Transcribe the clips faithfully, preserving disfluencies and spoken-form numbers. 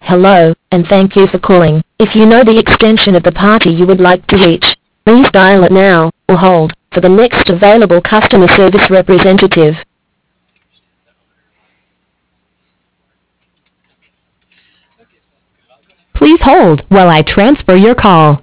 Hello, and thank you for calling. If you know the extension of the party you would like to reach, please dial it now, or hold for the next available customer service representative. Please hold while I transfer your call.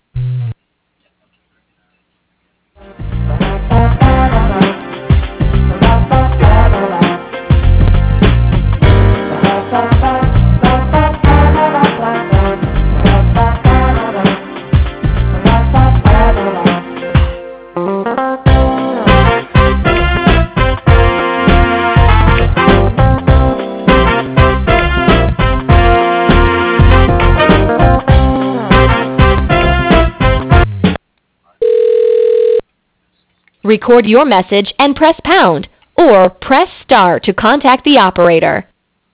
Record your message and press pound, or press star to contact the operator.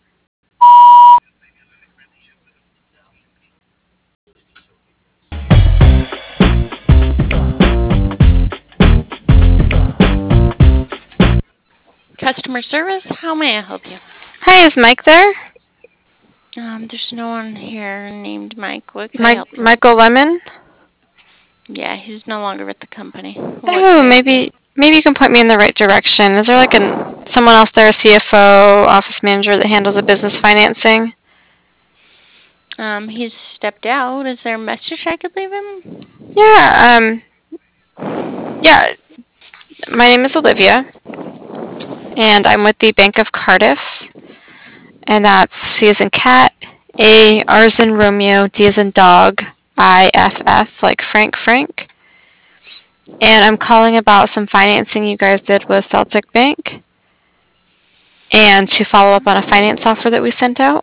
Customer service, how may I help you? Hi, is Mike there? Um, there's no one here named Mike. What can I Mike, help you Michael Lemon? with? Yeah, he's no longer with the company. What can Oh, I help you maybe maybe you can point me in the right direction. Is there like an someone else there, a C F O, office manager that handles the business financing? with? Um, he's stepped out. Is there a message I could leave him? Yeah, um, yeah. My name is Olivia, and I'm with the Bank of Cardiff, and that's C as in cat, A, R as in Romeo, D as in dog, I, F, F, like Frank Frank. And I'm calling about some financing you guys did with Celtic Bank, and to follow up on a finance offer that we sent out.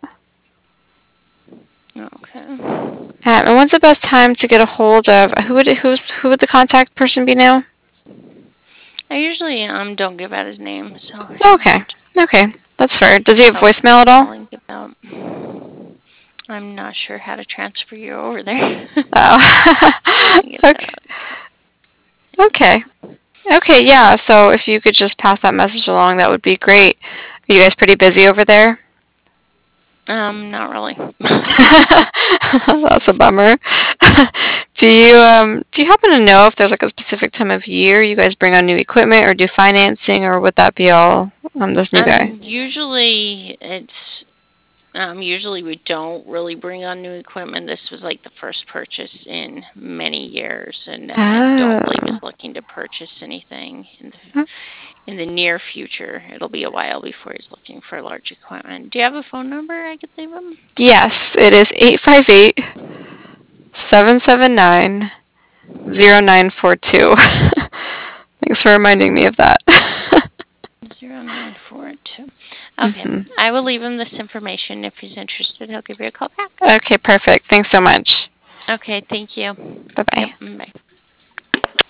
Okay. Um, and when's the best time to get a hold of who would who's who would the contact person be now? I usually um don't give out his name, so Okay, okay, that's fair. Does he have tell him voicemail at all? calling about. I'm not sure how to transfer you over there. Oh, I get okay, that. okay, okay. Yeah. So if you could just pass that message along, that would be great. Are you guys pretty busy over there? Um, not really. That's a bummer. do you um do you happen to know if there's like a specific time of year you guys bring on new equipment or do financing, or would that be all on this new guy? Um, usually it's um usually we don't really bring on new equipment. This was like the first purchase in many years, and I don't believe Oh. he's looking to purchase anything in the in the near future. It'll be a while before he's looking for large equipment. Do you have a phone number I could leave him? Yes, it is eight five eight, seven seven nine, zero nine four two. Thanks for reminding me of that. Zero nine four two. Okay, hmm I will leave him this information. If he's interested, he'll give you a call back. Okay, perfect. Thanks so much. Okay, thank you. Bye Yep, bye. bye.